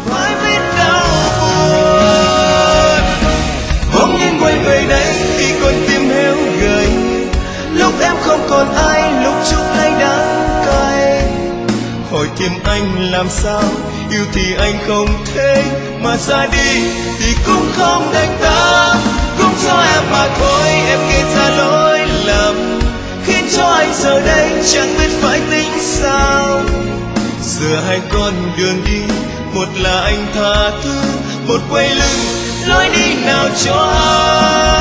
mãi biết đau buồn. Bỗng nhiên quay về đây khi con tim héo gầy, lúc em không còn ai, lúc chút hay đắng cay. Hỏi tim anh làm sao, yêu thì anh không thể, mà ra đi thì cũng không đành ta. Cũng cho em mà thôi, em gây ra lỗi lầm, khiến cho anh giờ đây chẳng biết phải tính sao. Giờ hai con đường đi, một là anh tha thứ, một quay lưng lối đi nào cho ai.